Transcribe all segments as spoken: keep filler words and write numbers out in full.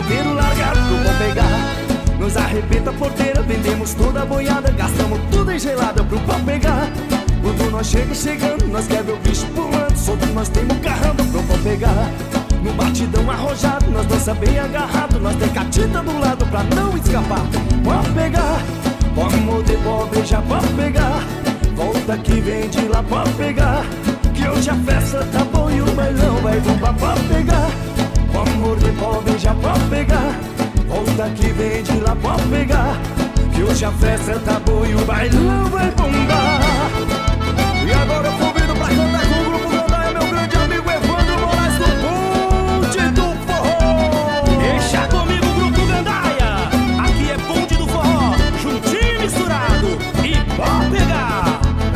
chuveiro largado pro pau pegar. Nos arrebenta a porteira, vendemos toda a boiada, gastamos tudo em gelada pro pau pegar. Quando nós chega chegando, nós quer ver o bicho pulando, solto nós temos carrando pro pau pegar. No batidão arrojado, nós dança bem agarrado, nós tem catita do lado pra não escapar. Pode pegar, pode morder, pode beijar, pode pegar. Volta que vem de lá, pode pegar. Que hoje a festa tá boa e o bailão vai bombar, pode pegar. Pode morder, pode beijar, pode pegar. Volta que vem de lá, pode pegar. Que hoje a festa tá boa e o bailão vai bombar. E agora eu convido pra cantar com o grupo Gandaia, meu grande amigo Evandro Moraes do Bonde do Forró. Deixa comigo o grupo Gandaia, aqui é Bonde do Forró, juntinho e misturado, e pode pegar.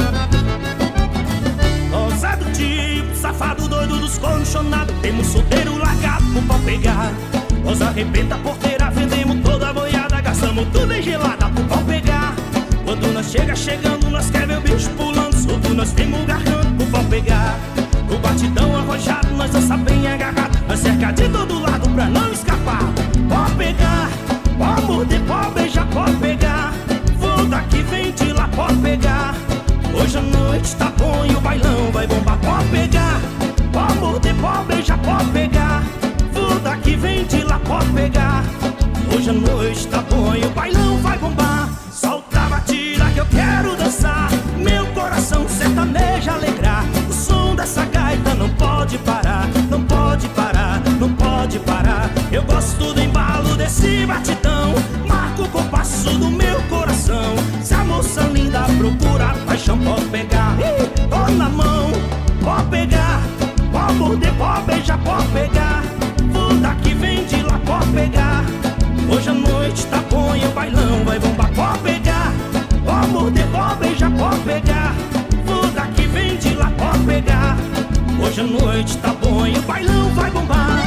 Ousado tipo, safado doido dos condicionados, temos solteiro largado pro pau pegar. Nós arrebenta a porteira, vendemos toda a boiada, gastamos tudo em gelada pro pau pegar. Quando nós chega chegando, nós quer ver o bicho pulando, solto nós temos garganta pro pau pegar. No batidão arrojado, nós dança bem agarrado, nós cerca de todo lado pra não escapar. Pode pegar, pode morder, pode beijar, pode pegar. Volta que vem de lá, pode pegar. Hoje a noite tá bom e o bailão vai bombar. Pode pegar, pode morder, pode beijar, pode pegar. Volta que vem de lá, pode pegar. Hoje a noite tá bom e o bailão vai bombar. Solta a batida que eu quero dançar, meu coração sertanejo alegrar. O som dessa gaita não pode parar, não pode parar, não pode parar. Eu gosto do embalo desse batidão, marca o compasso do meu coração. Se a moça linda procura paixão, pode pegar, tô na mão. Pode pegar, pode morder, pode beijar, pode pegar. Volta que vem de lá, pode pegar. Hoje a noite tá bom e o bailão vai bombar. Pode pegar, pode morder, pode beijar, pode pegar. Volta que vem de lá, pode pegar. Hoje a noite tá bom e o bailão vai bombar.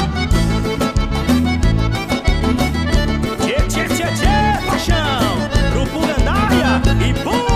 Tchê, tchê, tchê, tchê, paixão, grupo Gandaia e bom.